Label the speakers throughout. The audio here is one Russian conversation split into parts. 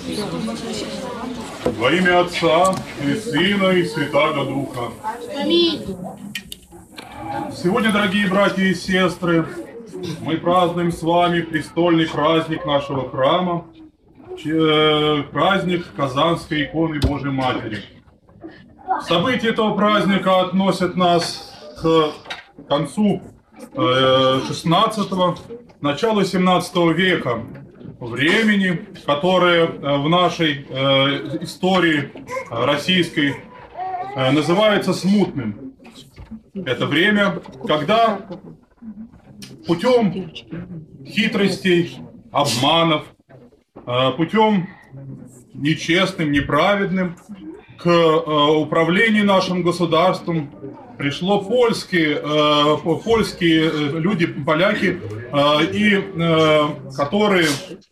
Speaker 1: Во имя Отца и Сына и Святаго Духа.
Speaker 2: Аминь.
Speaker 1: Сегодня, дорогие братья и сестры, мы празднуем с вами престольный праздник нашего храма, праздник Казанской иконы Божьей Матери. События этого праздника относят нас к концу XVI, началу XVII века, времени, которое в нашей истории российской называется смутным. Это время, когда путем хитростей, обманов, путем нечестным, неправедным к управлению нашим государством пришло польские люди, поляки, которые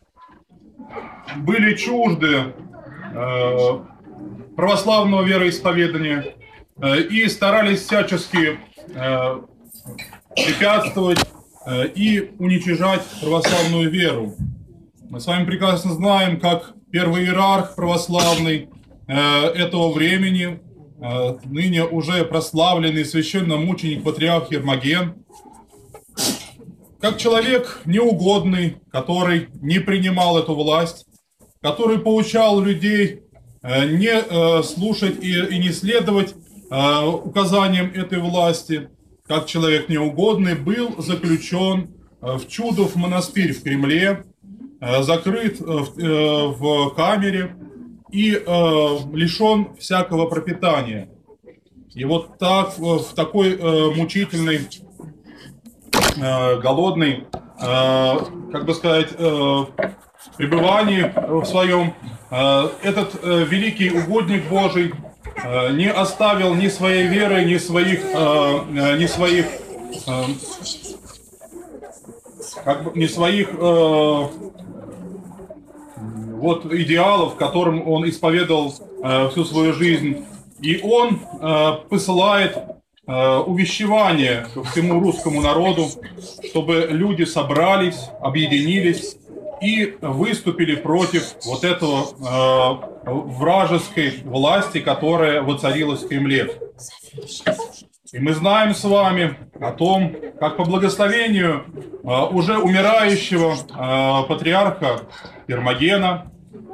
Speaker 1: были чужды православного вероисповедания и старались всячески препятствовать и уничижать православную веру. Мы с вами прекрасно знаем, как первый иерарх православный этого времени, ныне уже прославленный священномученик патриарх Ермоген, как человек неугодный, который не принимал эту власть, который поучал людей не слушать и не следовать указаниям этой власти, как человек неугодный, был заключен в Чудов монастырь в Кремле, закрыт в камере и лишен всякого пропитания. И вот так, в такой мучительной, голодной, как бы сказать, пребывании в своем, этот великий угодник Божий не оставил ни своей веры, ни своих вот идеалов, которым он исповедовал всю свою жизнь. И он посылает увещевание всему русскому народу, чтобы люди собрались, объединились и выступили против вот этого вражеской власти, которая воцарилась в Кремле. И мы знаем с вами о том, как по благословению уже умирающего патриарха Ермогена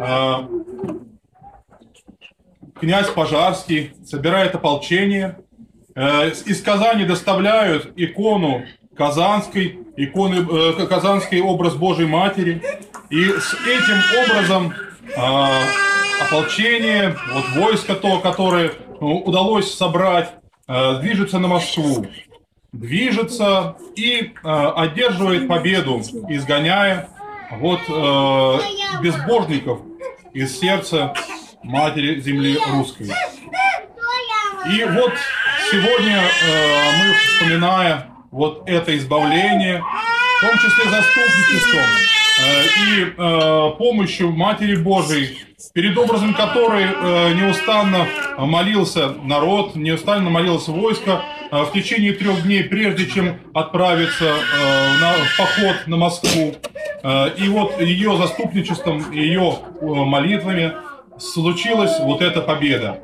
Speaker 1: князь Пожарский собирает ополчение, из Казани доставляют икону Казанской, Казанский образ Божьей Матери, и с этим образом ополчение, вот войско то, которое удалось собрать, движется на Москву, движется и одерживает победу, изгоняя вот безбожников из сердца Матери Земли Русской. И вот сегодня мы, вспоминая вот это избавление, в том числе заступничеством и помощью Матери Божией, перед образом которой неустанно молился народ, неустанно молилось войско в течение 3 дней, прежде чем отправиться в поход на Москву. И вот ее заступничеством, ее молитвами случилась вот эта победа.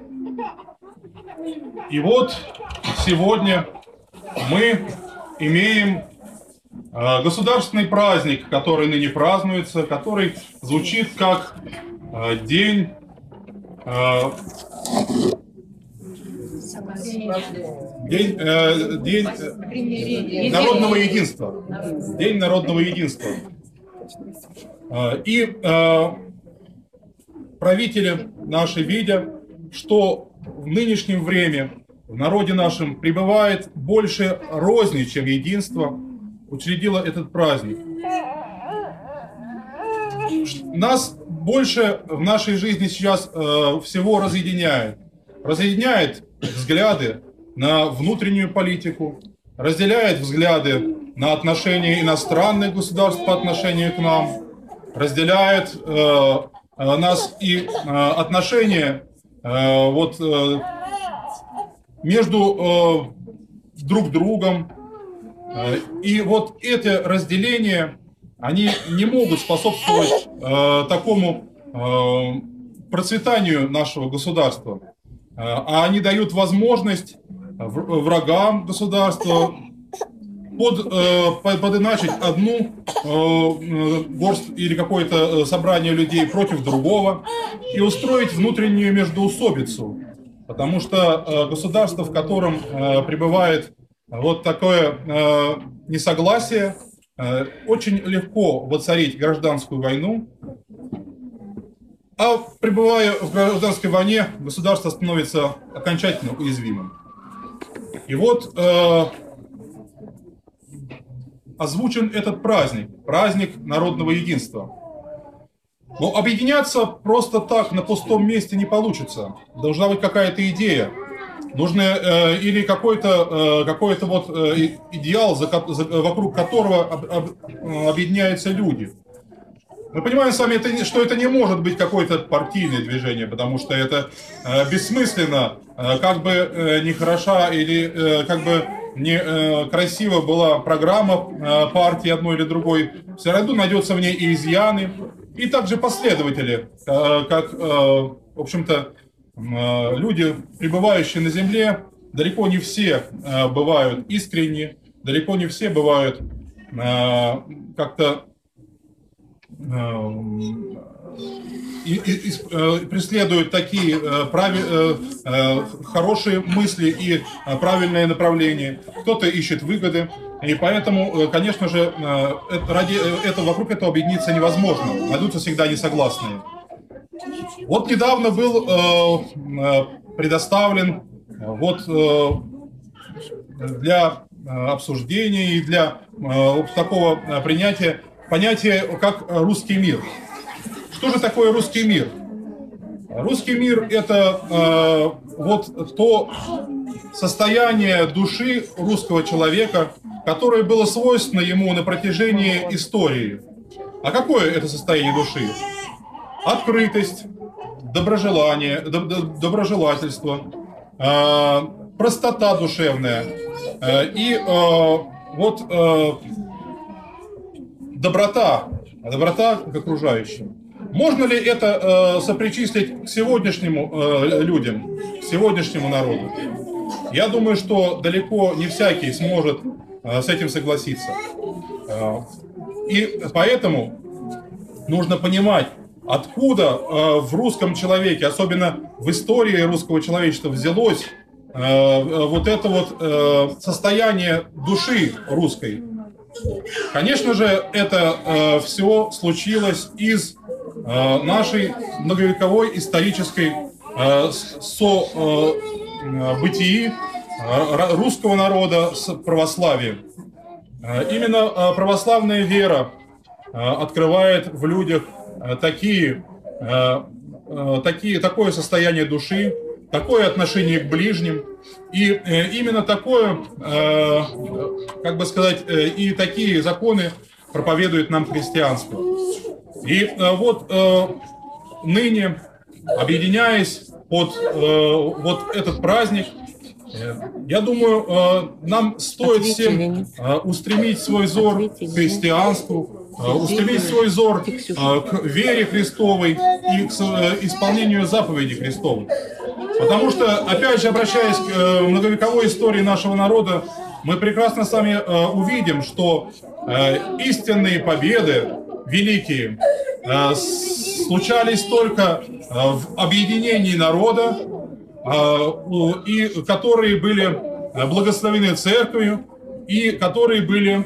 Speaker 1: И вот сегодня мы имеем государственный праздник, который ныне празднуется, который звучит как День народного единства. День народного единства. И правители наши, видя, что в нынешнем время в народе нашем пребывает больше розни, чем единства, учредила этот праздник. Нас больше в нашей жизни сейчас всего разъединяет. Разъединяет взгляды на внутреннюю политику, разделяет взгляды на отношения иностранных государств по отношению к нам, разделяет нас и отношения между друг другом. И вот эти разделения, они не могут способствовать такому процветанию нашего государства, а они дают возможность врагам государства подиначить одну горсть или какое-то собрание людей против другого и устроить внутреннюю междоусобицу. Потому что государство, в котором пребывает вот такое несогласие, очень легко воцарить гражданскую войну, а пребывая в гражданской войне, государство становится окончательно уязвимым. И вот озвучен этот праздник, праздник народного единства. Но объединяться просто так на пустом месте не получится. Должна быть какая-то идея. Нужно или какой-то вот идеал, вокруг которого объединяются люди. Мы понимаем с вами, что это не может быть какое-то партийное движение, потому что это бессмысленно, как бы не хороша или как бы не красиво была программа партии одной или другой, все равно найдется в ней и изъяны, и также последователи, как, в общем-то, люди, пребывающие на земле, далеко не все бывают искренни, далеко не все бывают как-то преследуют такие хорошие мысли и правильное направление. Кто-то ищет выгоды. И поэтому, конечно же, ради этого, вокруг этого объединиться невозможно. Найдутся всегда несогласные. Вот недавно был предоставлен вот для обсуждения и для такого принятия понятие как русский мир. Что же такое русский мир? Русский мир – это вот то состояние души русского человека, которое было свойственно ему на протяжении истории. А какое это состояние души? Открытость, доброжелание, доброжелательство, простота душевная и вот доброта к окружающим. Можно ли это сопричислить к сегодняшним людям, к сегодняшнему народу? Я думаю, что далеко не всякий сможет с этим согласиться. И поэтому нужно понимать, откуда в русском человеке, особенно в истории русского человечества, взялось вот это вот состояние души русской. Конечно же, это все случилось из нашей многовековой исторической бытии русского народа с православием. Именно православная вера открывает в людях такое состояние души, такое отношение к ближним, и именно такое, как бы сказать, и такие законы проповедует нам христианство. И вот ныне, объединяясь под вот этот праздник, я думаю, нам стоит всем устремить свой взор к христианству, устремить свой взор к вере Христовой и к исполнению заповедей Христовых. Потому что, опять же, обращаясь к многовековой истории нашего народа, мы прекрасно с вами увидим, что истинные победы великие случались только в объединении народа, и которые были благословены церковью, и которые были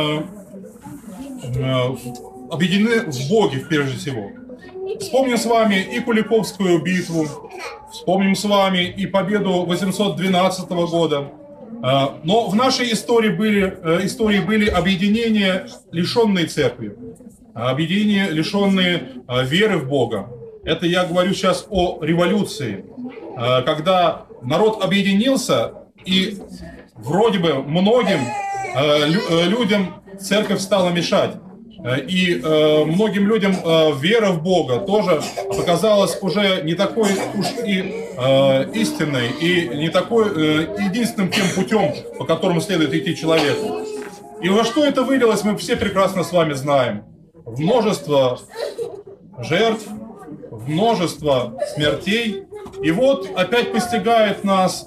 Speaker 1: объединены в Боге, прежде всего. Вспомним с вами и Куликовскую битву, вспомним с вами и победу 812 года. Но в нашей истории были объединения, лишенные церкви, объединения, лишенные веры в Бога. Это я говорю сейчас о революции, когда народ объединился, и вроде бы многим людям церковь стала мешать. И многим людям вера в Бога тоже показалась уже не такой уж и истинной, и не такой единственным тем путем, по которому следует идти человеку. И во что это вылилось, мы все прекрасно с вами знаем. В множество жертв, множество смертей. И вот опять постигает нас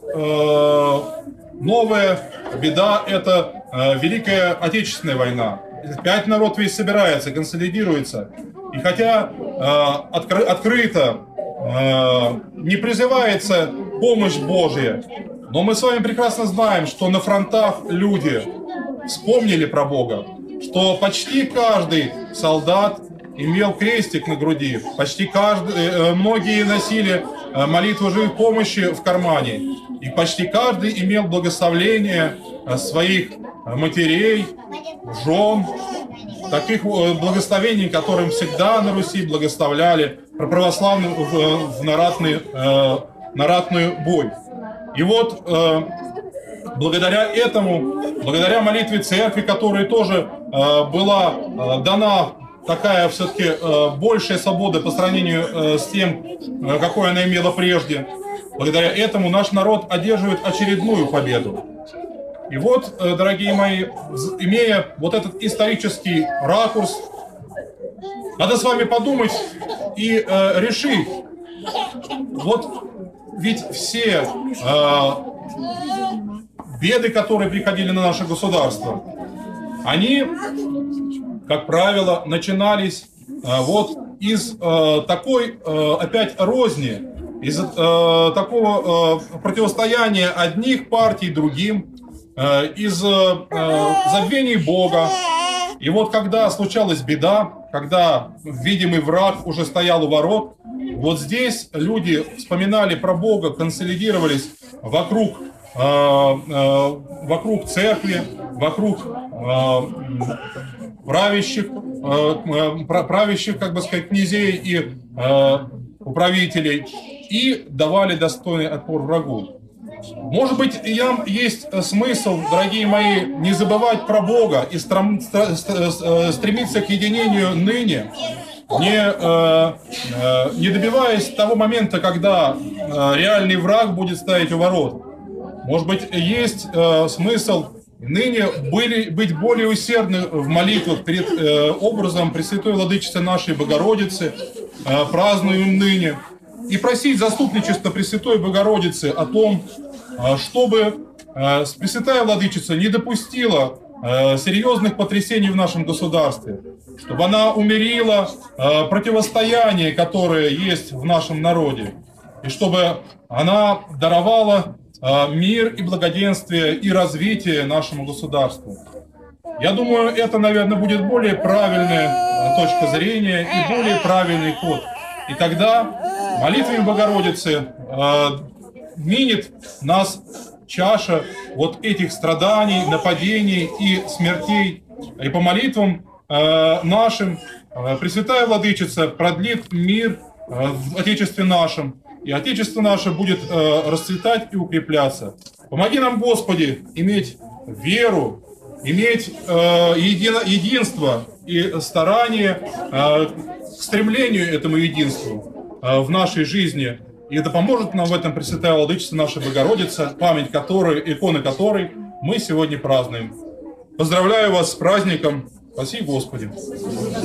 Speaker 1: новая беда, это Великая Отечественная война. Опять народ весь собирается, консолидируется. И хотя открыто не призывается помощь Божья, но мы с вами прекрасно знаем, что на фронтах люди вспомнили про Бога, что почти каждый солдат имел крестик на груди, многие носили молитву живой помощи в кармане, и почти каждый имел благословение своих матерей, жен, таких благословений, которым всегда на Руси благословляли православным на ратный бой. И вот благодаря этому, благодаря молитве церкви, которой тоже была дана такая все-таки большая свобода по сравнению с тем, какой она имела прежде, благодаря этому наш народ одерживает очередную победу. И вот, дорогие мои, имея вот этот исторический ракурс, надо с вами подумать и решить, вот ведь все беды, которые приходили на наше государство, они, как правило, начинались вот из такой опять розни, из такого противостояния одних партий другим, из забвений Бога. И вот когда случалась беда, когда видимый враг уже стоял у ворот, вот здесь люди вспоминали про Бога, консолидировались вокруг церкви, вокруг правящих, как бы сказать, князей и управителей, и давали достойный отпор врагу. Может быть, есть смысл, дорогие мои, не забывать про Бога и стремиться к единению ныне, не добиваясь того момента, когда реальный враг будет стоять у ворот. Может быть, есть смысл ныне быть более усердны в молитвах перед образом Пресвятой Владычицы нашей Богородицы, празднуем ныне, и просить заступничество Пресвятой Богородицы о том, чтобы Пресвятая Владычица не допустила серьезных потрясений в нашем государстве, чтобы она умерила противостояние, которое есть в нашем народе, и чтобы она даровала мир и благоденствие и развитие нашему государству. Я думаю, это, наверное, будет более правильная точка зрения и более правильный ход. И тогда молитвами Богородицы минет нас чаша вот этих страданий, нападений и смертей. И по молитвам нашим Пресвятая Владычица продлит мир в Отечестве нашем, и Отечество наше будет расцветать и укрепляться. Помоги нам, Господи, иметь веру, иметь единство и старание к стремлению этому единству в нашей жизни. И да поможет нам в этом Пресвятая Владычица наша Богородица, память которой, иконы которой мы сегодня празднуем. Поздравляю вас с праздником. Спаси Господи!